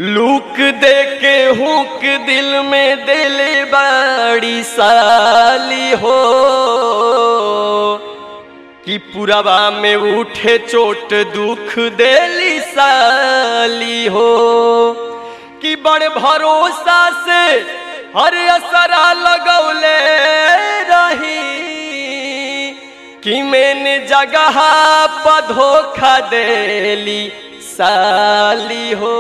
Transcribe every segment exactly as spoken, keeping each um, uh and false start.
Look दे के hook दिल में दिले बाड़ी साली हो कि पुरवा में उठे चोट दुख देली साली हो कि बड़ भरोसा से हर असरा लगौले रही कि मैंने जगह पर धोखा देली साली हो।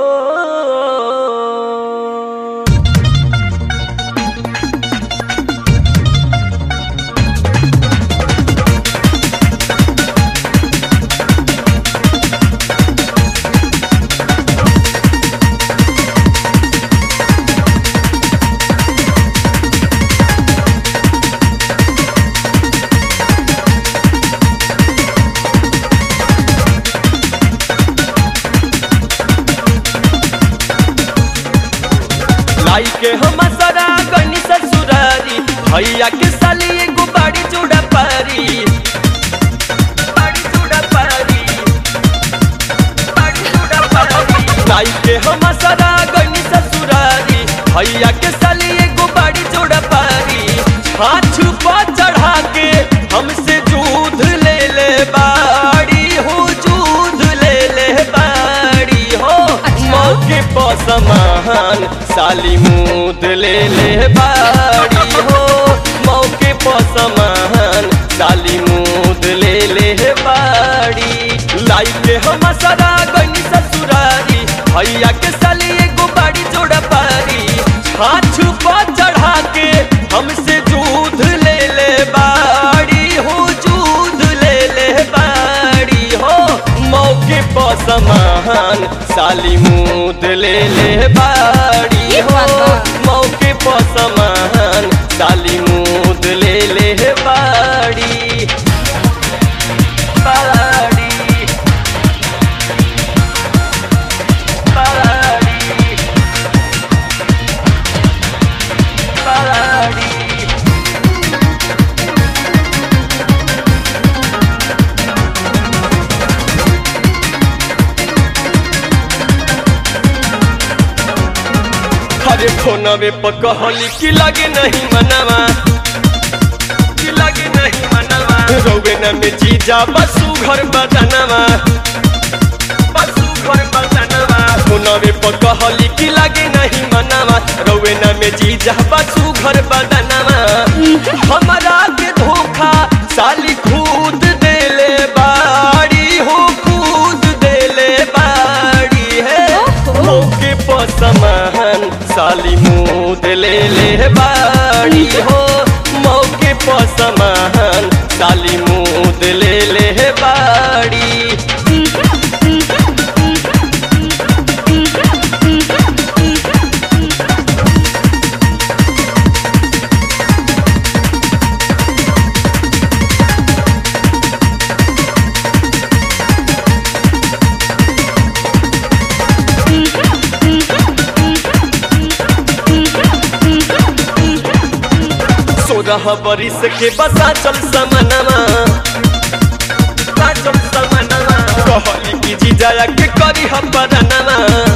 लाई के हम सरा गनी ससुरारी भैया के साली एगो बाड़ी चूड़ा पारी बाड़ी चूड़ा पारी बाड़ी चूड़ा पारी लाई के हम सरा गनी ससुरारी भैया के साली एगो बाड़ी चूड़ा पारी हाथ छुपा चढ़ा के हमसे दूध ले ले बाड़ी हो दूध ले ले बाड़ी हो मौके पर समान साली मूद ले ले बाड़ी हो मौके पर समान साली मूद ले ले बाड़ी लाई के हम सरा गनी ससुरारी भैया के साली एगो बाड़ी जोड़ा पारी हाथ छुपा चढ़ा के हमसे दूध ले ले बाड़ी हो दूध ले ले बाड़ी हो मौके पर समान साली मूद ले ले बाड़ी हो मौके पर समान साली मूद ले ले बाड़ी बाड़ी बाड़ी बाड़ी अरे फोनवे पर कहली कि लगे नहीं मनवा कि लगे नहीं मनवा रोवे न में जीजा बसु घर बदनवा बसु घर बदनवा फोनवे पर कहली कि लगे नहीं मनवा रोवे न में जीजा बसु घर बदनवा हमारा के धोखा साली खुद देले बाड़ी हो खुद देले बाड़ी है मौके पर समान साली मूद ले ले बाड़ी हो मौके पर समान साली मूद ले ले बाड़ी सोलह बरिस के बसा चल समनवा चल समनवा कहली कि जीजाया के करी हम बदनवा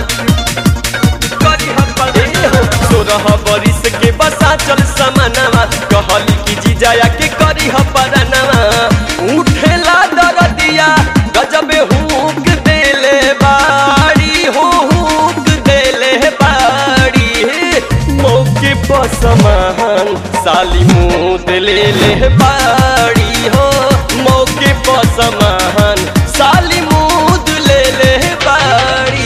करी हम बदनवा सोलह बरिस के बसा चल समनवा कहली कि जीजाया के करी हम बदनवा उठेला दरदिया गजबे हुक देले बाड़ी हो हुक देले बाड़ी मौके पर समान साली मूद ले ले बाड़ी हो मौके पर समान साली मूद ले ले बाड़ी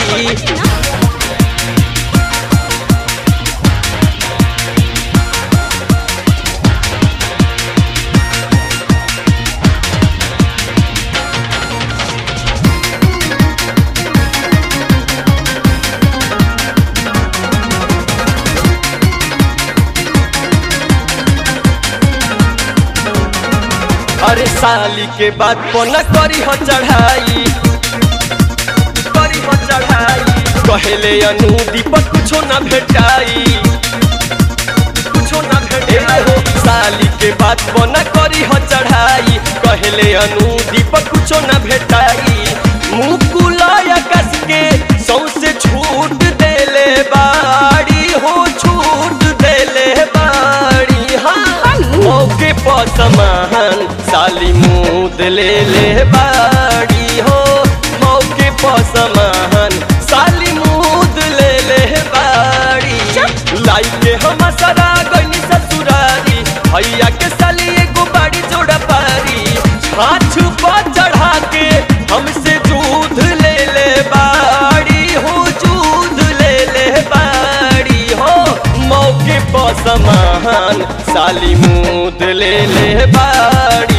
अरे साली के बात पर न करी हो चढ़ाई करी हो चढ़ाई कहले अनुदी पर कुछो न भेटाई कुछो न भेटाई हो साली के बात पर न करी हो चढ़ाई कहले अनुदी पर कुछो न भेटाई मुकुला कस के सौसे छूट देले बाड़ी हो छूट देले बाड़ी हाँ मौके पर समान साली मुद ले ले बाड़ी हो मौके पर समान साली मुद ले ले बाड़ी लाई के हम सरा गनी ससुरारी भैया के साली एगो बाड़ी जोड़ा पारी हाथ पर चढ़ा के हमसे दूध ले ले बाड़ी हो दूध ले ले बाड़ी हो मौके पर समान साली मुद ले ले बाड़ी